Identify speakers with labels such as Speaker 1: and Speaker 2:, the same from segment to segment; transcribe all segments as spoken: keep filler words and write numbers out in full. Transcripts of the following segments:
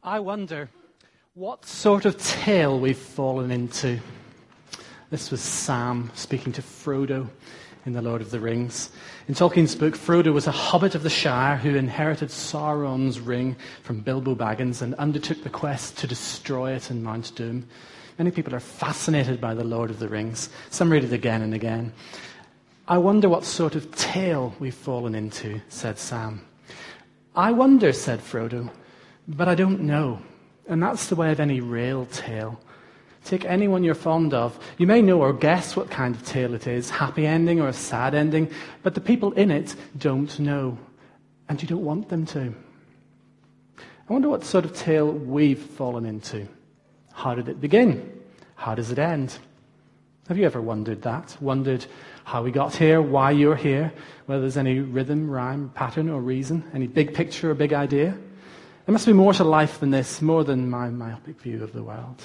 Speaker 1: I wonder what sort of tale we've fallen into. This was Sam speaking to Frodo in The Lord of the Rings. In Tolkien's book, Frodo was a hobbit of the Shire who inherited Sauron's ring from Bilbo Baggins and undertook the quest to destroy it in Mount Doom. Many people are fascinated by The Lord of the Rings. Some read it again and again. I wonder what sort of tale we've fallen into, said Sam. I wonder, said Frodo, but I don't know. And that's the way of any real tale. Take anyone you're fond of. You may know or guess what kind of tale it is, happy ending or a sad ending, but the people in it don't know, and you don't want them to. I wonder what sort of tale we've fallen into. How did it begin? How does it end? Have you ever wondered that? Wondered how we got here, why you're here, whether there's any rhythm, rhyme, pattern, or reason, any big picture or big idea? There must be more to life than this, more than my myopic view of the world.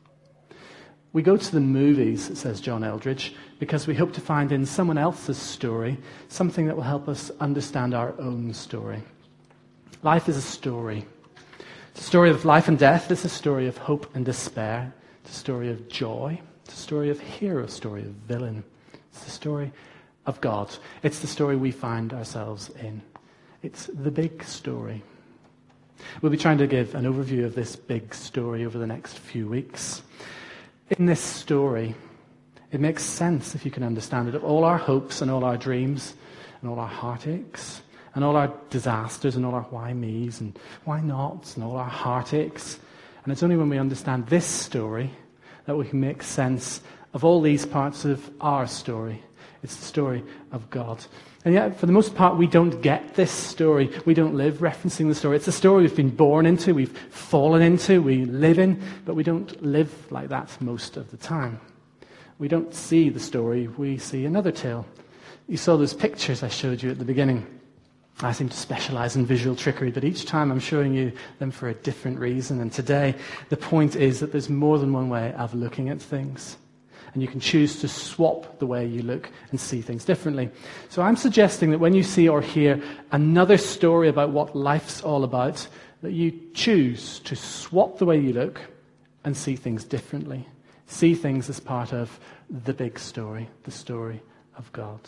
Speaker 1: We go to the movies, says John Eldridge, because we hope to find in someone else's story something that will help us understand our own story. Life is a story. It's a story of life and death. It's a story of hope and despair. It's a story of joy. It's a story of hero, a story of villain. It's the story of God. It's the story we find ourselves in. It's the big story. We'll be trying to give an overview of this big story over the next few weeks. In this story, it makes sense if you can understand it, of all our hopes and all our dreams and all our heartaches and all our disasters and all our why me's and why nots and all our heartaches. And it's only when we understand this story that we can make sense of all these parts of our story. It's the story of God. And yet, for the most part, we don't get this story. We don't live referencing the story. It's a story we've been born into, we've fallen into, we live in, but we don't live like that most of the time. We don't see the story, we see another tale. You saw those pictures I showed you at the beginning. I seem to specialize in visual trickery, but each time I'm showing you them for a different reason. And today, the point is that there's more than one way of looking at things. And you can choose to swap the way you look and see things differently. So I'm suggesting that when you see or hear another story about what life's all about, that you choose to swap the way you look and see things differently. See things as part of the big story, the story of God.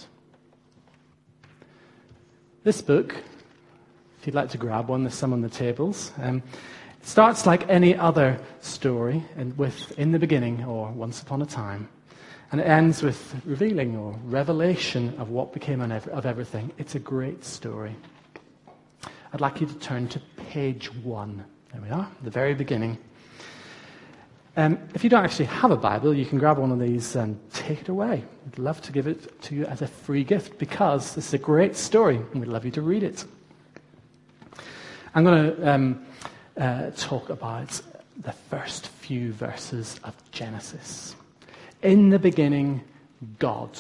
Speaker 1: This book, if you'd like to grab one, there's some on the tables. Um, it starts like any other story, and with in the beginning or once upon a time. And it ends with revealing or revelation of what became of everything. It's a great story. I'd like you to turn to page one. There we are, the very beginning. Um, if you don't actually have a Bible, you can grab one of these and take it away. We'd love to give it to you as a free gift because this is a great story and we'd love you to read it. I'm going to um, uh, talk about the first few verses of Genesis. In the beginning, God.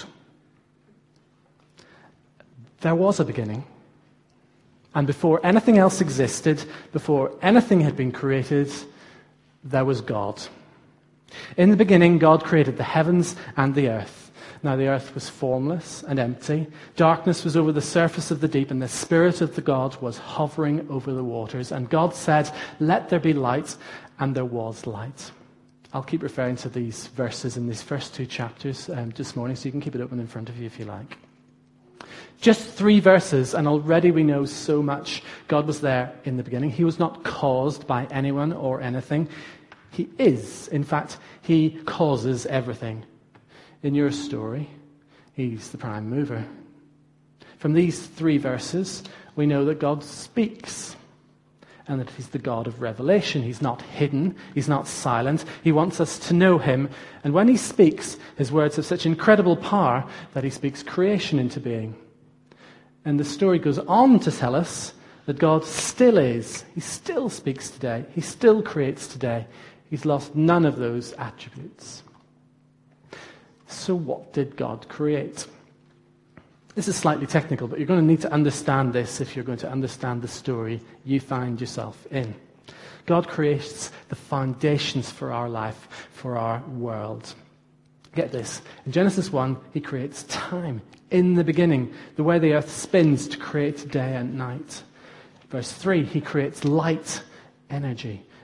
Speaker 1: There was a beginning. And before anything else existed, before anything had been created, there was God. In the beginning, God created the heavens and the earth. Now the earth was formless and empty. Darkness was over the surface of the deep, and the Spirit of the God was hovering over the waters. And God said, "Let there be light," and there was light. I'll keep referring to these verses in these first two chapters um, this morning, so you can keep it open in front of you if you like. Just three verses, and already we know so much. God was there in the beginning. He was not caused by anyone or anything. He is. In fact, he causes everything. In your story, he's the prime mover. From these three verses, we know that God speaks. And that he's the God of revelation. He's not hidden. He's not silent. He wants us to know him. And when he speaks, his words have such incredible power that he speaks creation into being. And the story goes on to tell us that God still is. He still speaks today. He still creates today. He's lost none of those attributes. So what did God create? This is slightly technical, but you're going to need to understand this if you're going to understand the story you find yourself in. God creates the foundations for our life, for our world. Get this. In Genesis one, he creates time. In the beginning, the way the earth spins to create day and night. Verse three, he creates light, energy.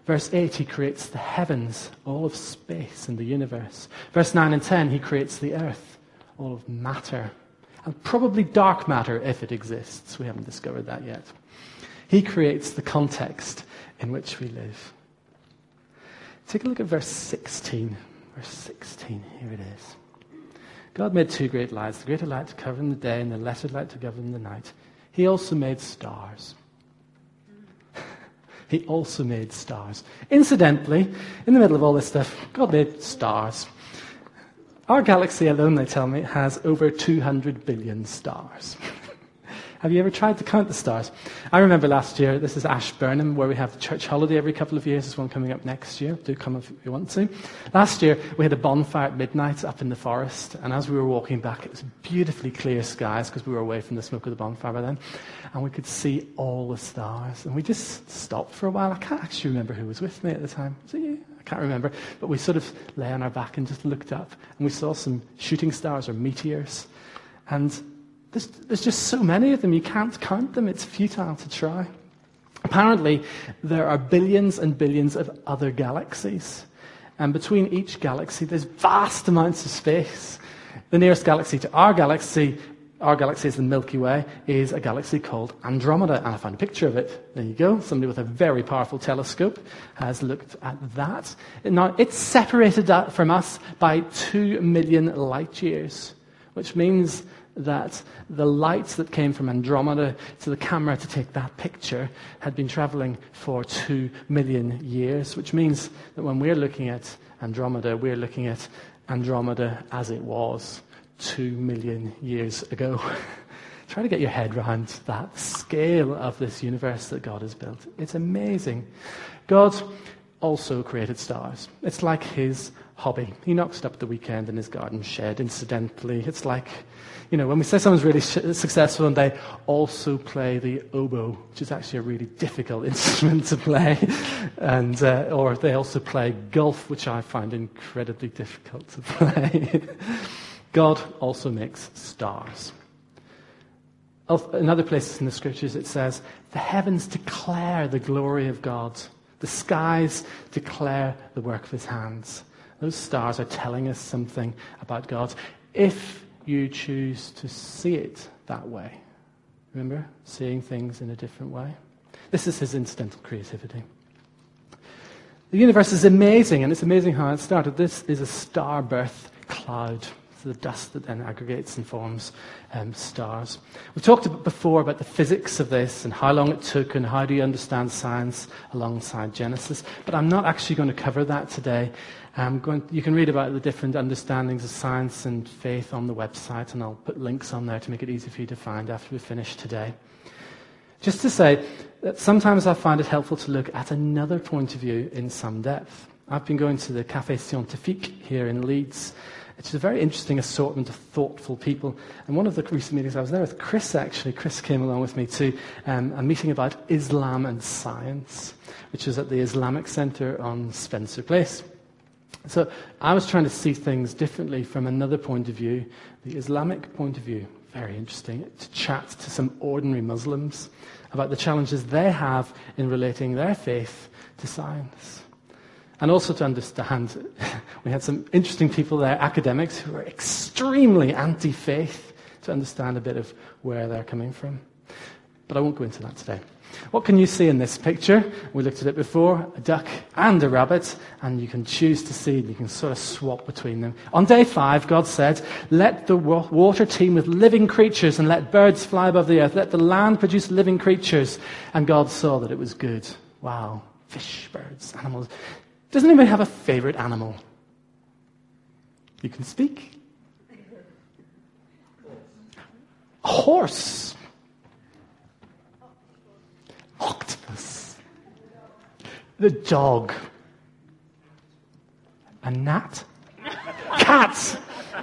Speaker 1: Verse eight, he creates the heavens, all of space and the universe. Verse nine and ten, he creates the earth, all of matter, and probably dark matter if it exists. We haven't discovered that yet. He creates the context in which we live. Take a look at verse sixteen. Verse sixteen, here it is. God made two great lights, the greater light to govern the day and the lesser light to govern the night. He also made stars. He also made stars. Incidentally, in the middle of all this stuff, God made stars. Our galaxy alone, they tell me, has over two hundred billion stars. Have you ever tried to count the stars? I remember last year, this is Ashburnham, where we have the church holiday every couple of years. There's one coming up next year. Do come if you want to. Last year, we had a bonfire at midnight up in the forest, and as we were walking back, it was beautifully clear skies, because we were away from the smoke of the bonfire by then, and we could see all the stars. And we just stopped for a while. I can't actually remember who was with me at the time. Was it you? I can't remember. But we sort of lay on our back and just looked up, and we saw some shooting stars or meteors. And There's, there's just so many of them, you can't count them. It's futile to try. Apparently, there are billions and billions of other galaxies. And between each galaxy, there's vast amounts of space. The nearest galaxy to our galaxy, our galaxy is the Milky Way, is a galaxy called Andromeda. And I found a picture of it. There you go. Somebody with a very powerful telescope has looked at that. Now, it's separated from us by two million light years, which means that the light that came from Andromeda to the camera to take that picture had been traveling for two million years, which means that when we're looking at Andromeda, we're looking at Andromeda as it was two million years ago. Try to get your head around that scale of this universe that God has built. It's amazing. God also created stars. It's like his hobby. He knocks it up at the weekend in his garden shed, incidentally. It's like, you know, when we say someone's really sh- successful and they also play the oboe, which is actually a really difficult instrument to play, and uh, or they also play golf, which I find incredibly difficult to play. God also makes stars. In other places in the scriptures it says, the heavens declare the glory of God. The skies declare the work of his hands. Those stars are telling us something about God, if you choose to see it that way. Remember? Seeing things in a different way. This is his incidental creativity. The universe is amazing, and it's amazing how it started. This is a star birth cloud. The dust that then aggregates and forms um, stars. We've talked about before about the physics of this and how long it took and how do you understand science alongside Genesis. But I'm not actually going to cover that today. I'm going, you can read about the different understandings of science and faith on the website, and I'll put links on there to make it easy for you to find after we finish today. Just to say that sometimes I find it helpful to look at another point of view in some depth. I've been going to the Café Scientifique here in Leeds. It's a very interesting assortment of thoughtful people. And one of the recent meetings, I was there with Chris, actually. Chris came along with me to um, a meeting about Islam and science, which is at the Islamic Centre on Spencer Place. So I was trying to see things differently from another point of view, the Islamic point of view. Very interesting, to chat to some ordinary Muslims about the challenges they have in relating their faith to science. And also to understand, we had some interesting people there, academics, who were extremely anti-faith, to understand a bit of where they're coming from. But I won't go into that today. What can you see in this picture? We looked at it before, a duck and a rabbit, and you can choose to see, and you can sort of swap between them. On day five, God said, let the water teem with living creatures, and let birds fly above the earth. Let the land produce living creatures. And God saw that it was good. Wow. Fish, birds, animals. Does anybody have a favorite animal? You can speak. A horse. Octopus. The dog. A gnat. Cat.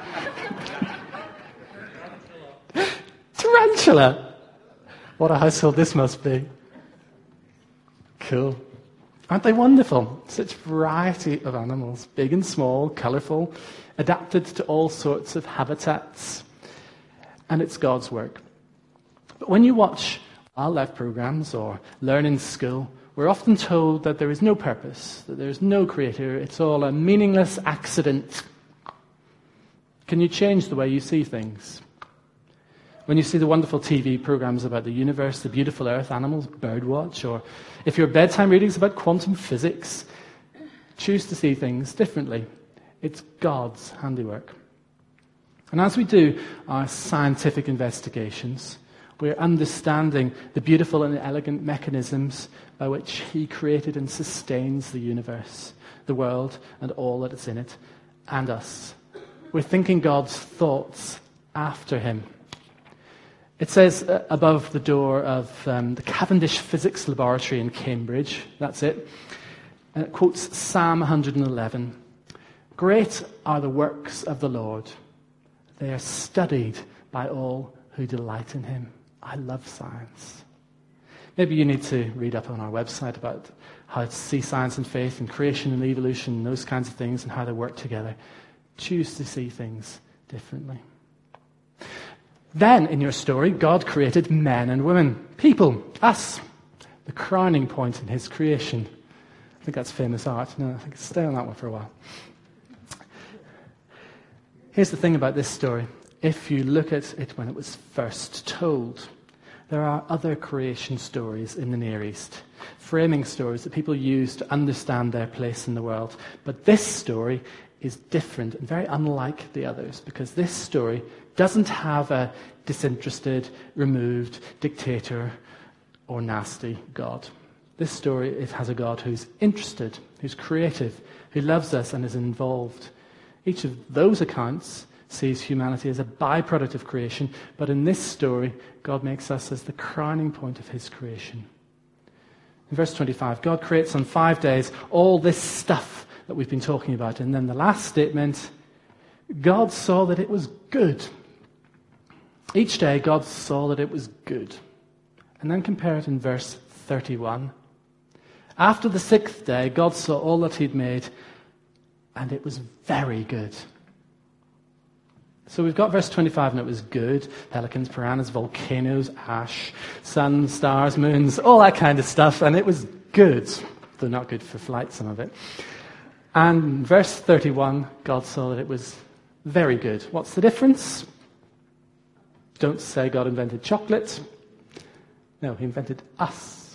Speaker 1: Tarantula. What a household this must be. Cool. Aren't they wonderful? Such variety of animals, big and small, colourful, adapted to all sorts of habitats. And it's God's work. But when you watch wildlife programs or learn in school, we're we're often told that there is no purpose, that there is no creator, it's all a meaningless accident. Can you change the way you see things? When you see the wonderful T V programs about the universe, the beautiful earth, animals, birdwatch, or if your bedtime readings about quantum physics, choose to see things differently. It's God's handiwork. And as we do our scientific investigations, we're understanding the beautiful and elegant mechanisms by which he created and sustains the universe, the world, and all that is in it, and us. We're thinking God's thoughts after him. It says uh, above the door of um, the Cavendish Physics Laboratory in Cambridge, that's it, and it quotes Psalm one eleven. Great are the works of the Lord. They are studied by all who delight in him. I love science. Maybe you need to read up on our website about how to see science and faith and creation and evolution and those kinds of things and how they work together. Choose to see things differently. Then, in your story, God created men and women, people, us, the crowning point in his creation. I think that's famous art. No, I think stay on that one for a while. Here's the thing about this story. If you look at it when it was first told, there are other creation stories in the Near East, framing stories that people use to understand their place in the world. But this story is different and very unlike the others, because this story doesn't have a disinterested, removed dictator or nasty God. This story, it has a God who's interested, who's creative, who loves us and is involved. Each of those accounts sees humanity as a byproduct of creation, but in this story, God makes us as the crowning point of his creation. In verse twenty-five, God creates on five days all this stuff that we've been talking about. And then the last statement, God saw that it was good. Each day, God saw that it was good. And then compare it in verse thirty-one. After the sixth day, God saw all that he'd made, and it was very good. So we've got verse twenty-five, and it was good. Pelicans, piranhas, volcanoes, ash, sun, stars, moons, all that kind of stuff. And it was good, though not good for flight, some of it. And verse thirty-one, God saw that it was very good. What's the difference? Don't say God invented chocolate. No, he invented us.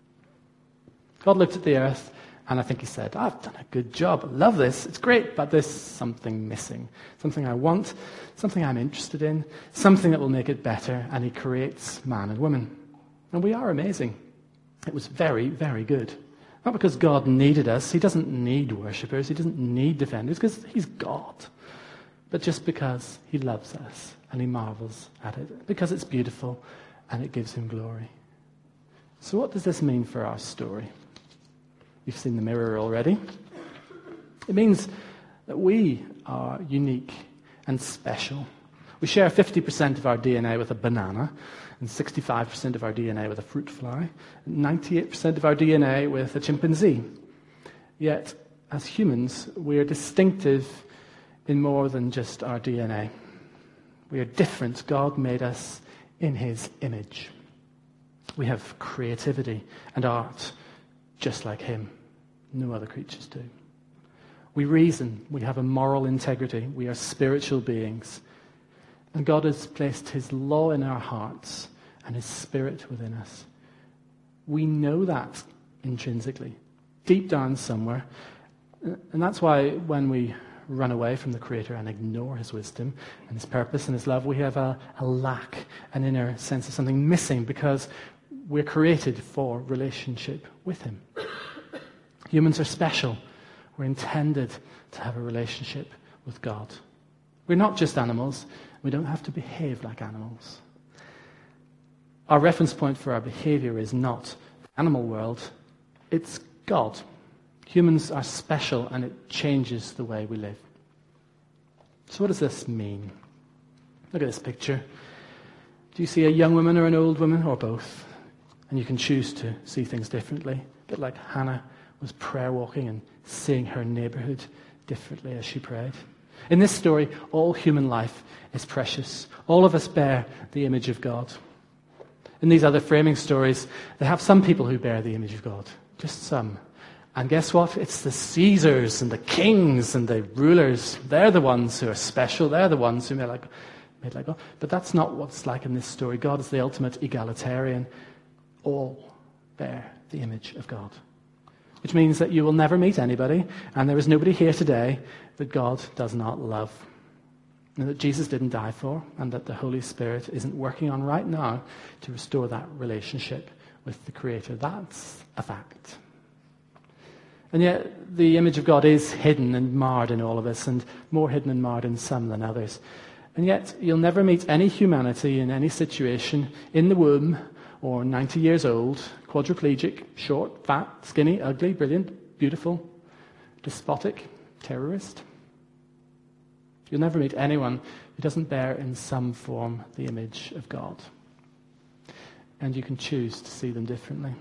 Speaker 1: God looked at the earth, and I think he said, I've done a good job. I love this. It's great, but there's something missing. Something I want, something I'm interested in, something that will make it better. And he creates man and woman. And we are amazing. It was very, very good. Not because God needed us. He doesn't need worshippers. He doesn't need defenders, because he's God. But just because he loves us and he marvels at it, because it's beautiful and it gives him glory. So what does this mean for our story? You've seen the mirror already. It means that we are unique and special. We share fifty percent of our D N A with a banana, and sixty-five percent of our D N A with a fruit fly, and ninety-eight percent of our D N A with a chimpanzee. Yet, as humans, we are distinctive in more than just our D N A. We are different. God made us in his image. We have creativity and art just like him. No other creatures do. We reason. We have a moral integrity. We are spiritual beings. And God has placed his law in our hearts and his spirit within us. We know that intrinsically, deep down somewhere. And that's why when we run away from the Creator and ignore his wisdom and his purpose and his love, we have a, a lack, an inner sense of something missing, because we're created for relationship with him. Humans are special. We're intended to have a relationship with God. We're not just animals. We don't have to behave like animals. Our reference point for our behavior is not the animal world. It's God. Humans are special, and it changes the way we live. So what does this mean? Look at this picture. Do you see a young woman or an old woman, or both? And you can choose to see things differently. A bit like Hannah was prayer walking and seeing her neighborhood differently as she prayed. In this story, all human life is precious. All of us bear the image of God. In these other framing stories, they have some people who bear the image of God. Just some. And guess what? It's the Caesars and the kings and the rulers. They're the ones who are special. They're the ones who made like, made like God. But that's not what it's like in this story. God is the ultimate egalitarian. All bear the image of God. Which means that you will never meet anybody, and there is nobody here today that God does not love. And that Jesus didn't die for, and that the Holy Spirit isn't working on right now to restore that relationship with the Creator. That's a fact. And yet, the image of God is hidden and marred in all of us, and more hidden and marred in some than others. And yet, you'll never meet any humanity in any situation in the womb, or ninety years old, quadriplegic, short, fat, skinny, ugly, brilliant, beautiful, despotic, terrorist. You'll never meet anyone who doesn't bear in some form the image of God. And you can choose to see them differently.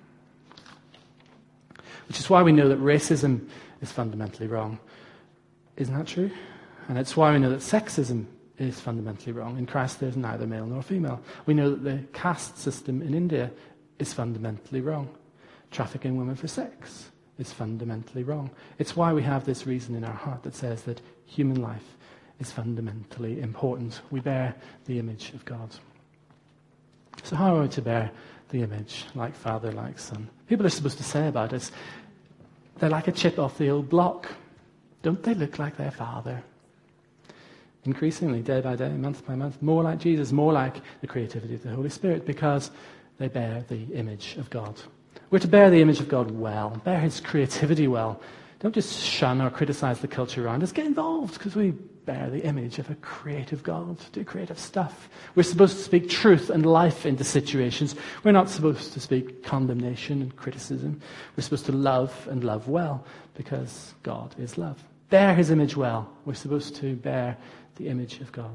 Speaker 1: Which is why we know that racism is fundamentally wrong. Isn't that true? And it's why we know that sexism is fundamentally wrong. In Christ there's neither male nor female. We know that the caste system in India is fundamentally wrong. Trafficking women for sex is fundamentally wrong. It's why we have this reason in our heart that says that human life is fundamentally important. We bear the image of God. So how are we to bear the image, like Father, like Son? People are supposed to say about us, they're like a chip off the old block. Don't they look like their Father? Increasingly, day by day, month by month, more like Jesus, more like the creativity of the Holy Spirit, because they bear the image of God. We're to bear the image of God well, bear his creativity well. Don't just shun or criticize the culture around us. Get involved, because we bear the image of a creative God, do creative stuff. We're supposed to speak truth and life into situations. We're not supposed to speak condemnation and criticism. We're supposed to love and love well, because God is love. Bear his image well. We're supposed to bear the image of God.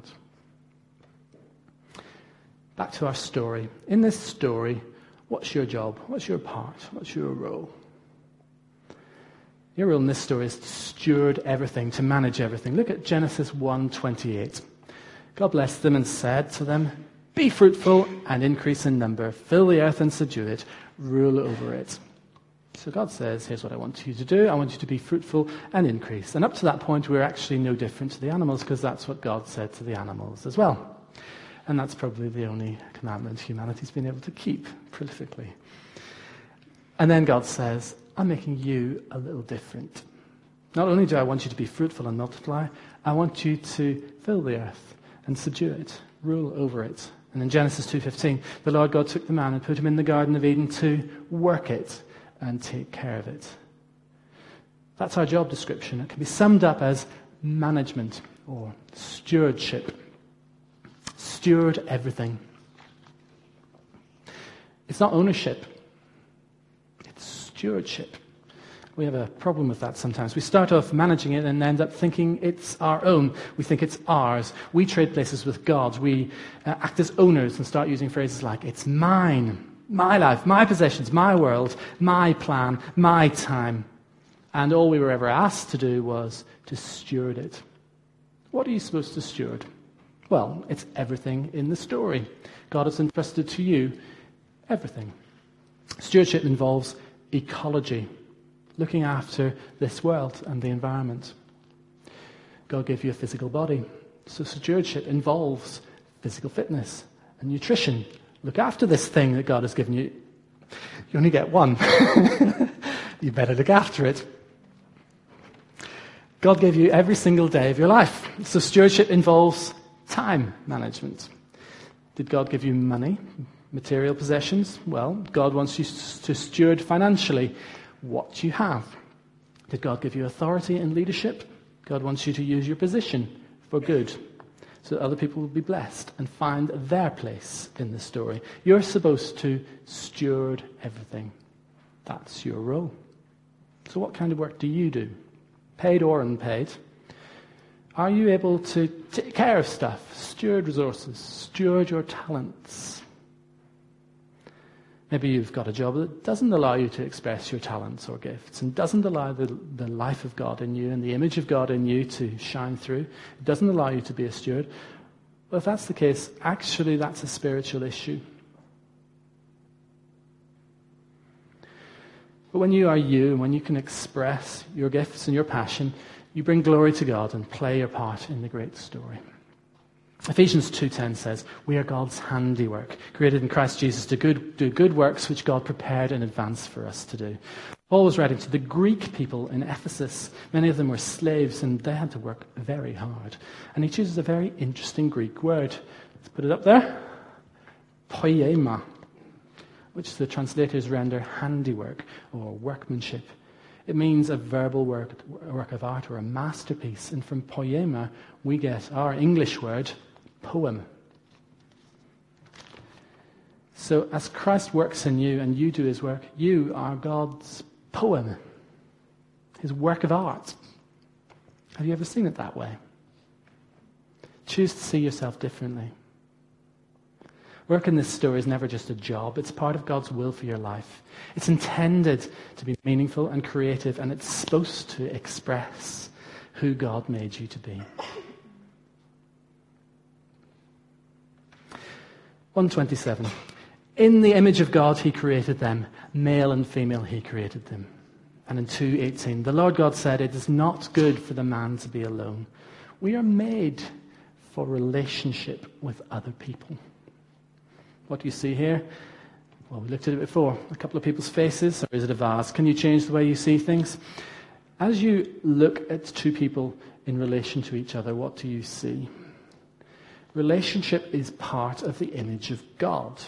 Speaker 1: Back to our story. In this story, what's your job? What's your part? What's your role? Your role in this story is to steward everything, to manage everything. Look at Genesis one twenty-eight. God blessed them and said to them, "Be fruitful and increase in number. Fill the earth and subdue it. Rule over it." So God says, here's what I want you to do. I want you to be fruitful and increase. And up to that point, we're actually no different to the animals, because that's what God said to the animals as well. And that's probably the only commandment humanity's been able to keep prolifically. And then God says, I'm making you a little different. Not only do I want you to be fruitful and multiply, I want you to fill the earth and subdue it, rule over it. And in Genesis two fifteen, the Lord God took the man and put him in the Garden of Eden to work it and take care of it. That's our job description. It can be summed up as management or stewardship. Steward everything. It's not ownership. It's stewardship. We have a problem with that sometimes. We start off managing it and end up thinking it's our own. We think it's ours. We trade places with God. We uh, act as owners and start using phrases like, it's mine. My life, my possessions, my world, my plan, my time. And all we were ever asked to do was to steward it. What are you supposed to steward? Well, it's everything in the story. God has entrusted to you everything. Stewardship involves ecology, looking after this world and the environment. God gave you a physical body. So stewardship involves physical fitness and nutrition. Look after this thing that God has given you. You only get one. You better look after it. God gave you every single day of your life. So stewardship involves time management. Did God give you money, material possessions? Well, God wants you to steward financially what you have. Did God give you authority and leadership? God wants you to use your position for good, so that other people will be blessed and find their place in the story. You're supposed to steward everything. That's your role. So what kind of work do you do? Paid or unpaid? Are you able to take care of stuff, steward resources, steward your talents? Maybe you've got a job that doesn't allow you to express your talents or gifts, and doesn't allow the, the life of God in you and the image of God in you to shine through. It doesn't allow you to be a steward. Well, if that's the case, actually that's a spiritual issue. But when you are you, and when you can express your gifts and your passion, you bring glory to God and play your part in the great story. Ephesians two ten says, we are God's handiwork, created in Christ Jesus to good, do good works which God prepared in advance for us to do. Paul was writing to the Greek people in Ephesus. Many of them were slaves, and they had to work very hard. And he chooses a very interesting Greek word. Let's put it up there. Poiema, which the translators render handiwork or workmanship. It means a verbal work, a work of art or a masterpiece. And from poiema, we get our English word, poem. So as Christ works in you and you do his work, you are God's poem, his work of art. Have you ever seen it that way? Choose to see yourself differently. Work in this story is never just a job. It's part of God's will for your life. It's intended to be meaningful and creative, and it's supposed to express who God made you to be. one twenty-seven. In the image of God he created them. Male and female he created them. And in two eighteen, the Lord God said, it is not good for the man to be alone. We are made for relationship with other people. What do you see here? Well, we looked at it before. A couple of people's faces, or is it a vase? Can you change the way you see things? As you look at two people in relation to each other, what do you see? Relationship is part of the image of God.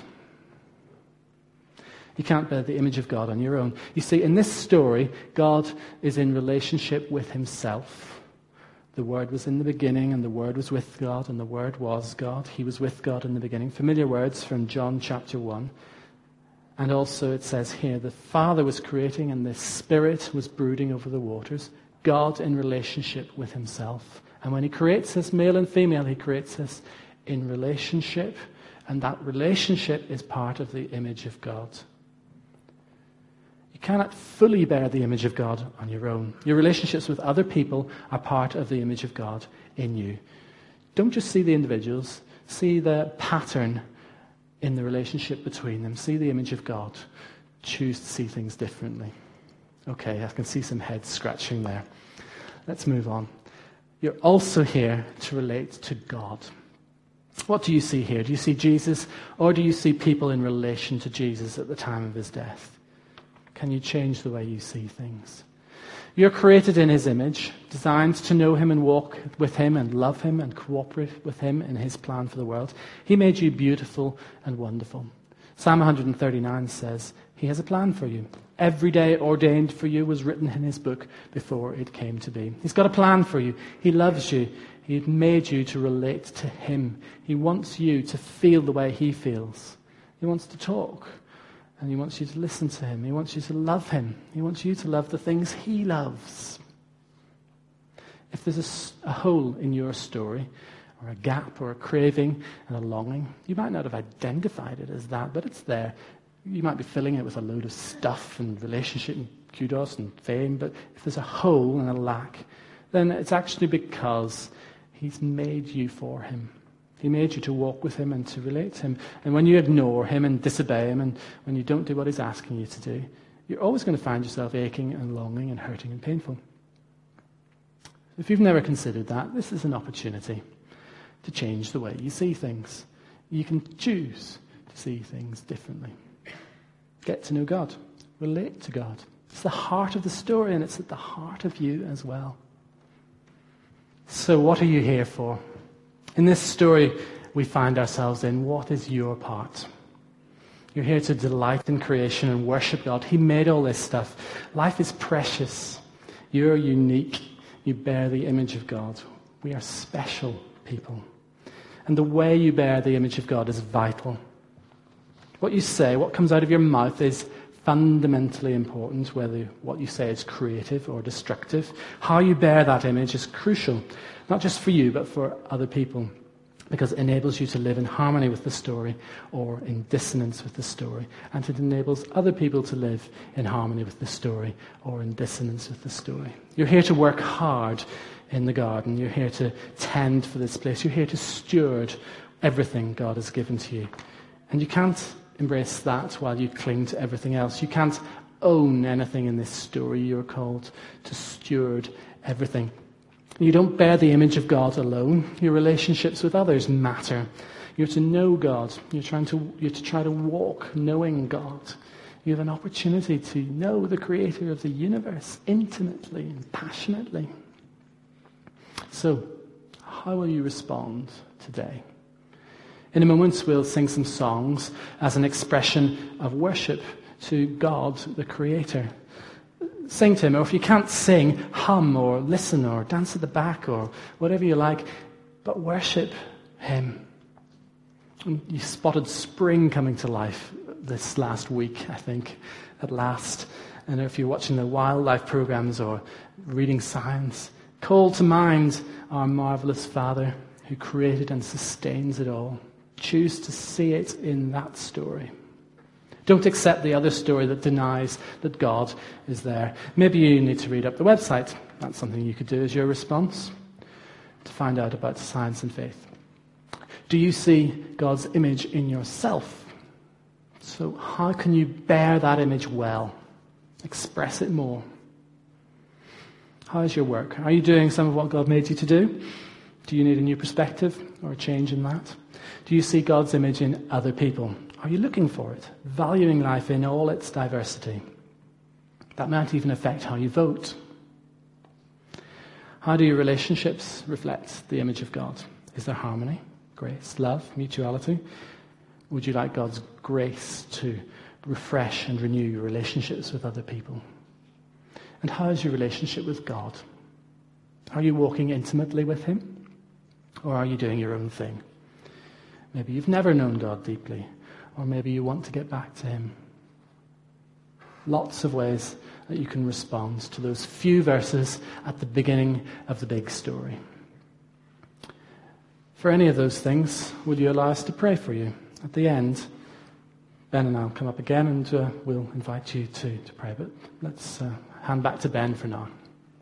Speaker 1: You can't bear the image of God on your own. You see, in this story, God is in relationship with himself. The Word was in the beginning, and the Word was with God, and the Word was God. He was with God in the beginning. Familiar words from John chapter one. And also it says here, the Father was creating, and the Spirit was brooding over the waters. God in relationship with himself. And when he creates us, male and female, he creates us in relationship. And that relationship is part of the image of God. You cannot fully bear the image of God on your own. Your relationships with other people are part of the image of God in you. Don't just see the individuals. See the pattern in the relationship between them. See the image of God. Choose to see things differently. Okay, I can see some heads scratching there. Let's move on. You're also here to relate to God. What do you see here? Do you see Jesus, or do you see people in relation to Jesus at the time of his death? Can you change the way you see things? You're created in his image, designed to know him and walk with him and love him and cooperate with him in his plan for the world. He made you beautiful and wonderful. Psalm one thirty-nine says, he has a plan for you. Every day ordained for you was written in his book before it came to be. He's got a plan for you. He loves you. He made you to relate to him. He wants you to feel the way he feels. He wants to talk. And he wants you to listen to him. He wants you to love him. He wants you to love the things he loves. If there's a, a hole in your story, or a gap, or a craving, and a longing, you might not have identified it as that, but it's there. You might be filling it with a load of stuff and relationship and kudos and fame, but if there's a hole and a lack, then it's actually because he's made you for him. He made you to walk with him and to relate to him. And when you ignore him and disobey him, and when you don't do what he's asking you to do, you're always going to find yourself aching and longing and hurting and painful. If you've never considered that, this is an opportunity to change the way you see things. You can choose to see things differently. Get to know God. Relate to God. It's the heart of the story, and it's at the heart of you as well. So what are you here for? In this story we find ourselves in, what is your part? You're here to delight in creation and worship God. He made all this stuff. Life is precious. You're unique. You bear the image of God. We are special people. And the way you bear the image of God is vital. What you say, what comes out of your mouth is fundamentally important, whether what you say is creative or destructive. How you bear that image is crucial, not just for you, but for other people, because it enables you to live in harmony with the story or in dissonance with the story, and it enables other people to live in harmony with the story or in dissonance with the story. You're here to work hard in the garden. You're here to tend for this place. You're here to steward everything God has given to you. And you can't embrace that while you cling to everything else. You can't own anything in this story. You're called to steward everything. You don't bear the image of God alone. Your relationships with others matter. You're to know God. You're trying to, you're to try to walk knowing God. You have an opportunity to know the Creator of the universe intimately and passionately. So, how will you respond today? In a moment, we'll sing some songs as an expression of worship to God, the Creator. Sing to Him, or if you can't sing, hum or listen or dance at the back or whatever you like, but worship Him. And you spotted spring coming to life this last week, I think, at last. And if you're watching the wildlife programs or reading science, call to mind our marvelous Father who created and sustains it all. Choose to see it in that story. Don't accept the other story that denies that God is there. Maybe you need to read up the website. That's something you could do as your response to find out about science and faith. Do you see God's image in yourself? So how can you bear that image well? Express it more. How is your work? Are you doing some of what God made you to do? Do you need a new perspective or a change in that? Do you see God's image in other people? Are you looking for it? Valuing life in all its diversity? That might even affect how you vote. How do your relationships reflect the image of God? Is there harmony, grace, love, mutuality? Would you like God's grace to refresh and renew your relationships with other people? And how is your relationship with God? Are you walking intimately with Him? Or are you doing your own thing? Maybe you've never known God deeply, or maybe you want to get back to Him. Lots of ways that you can respond to those few verses at the beginning of the big story. For any of those things, will you allow us to pray for you? At the end, Ben and I will come up again and uh, we'll invite you to, to pray. But let's uh, hand back to Ben for now.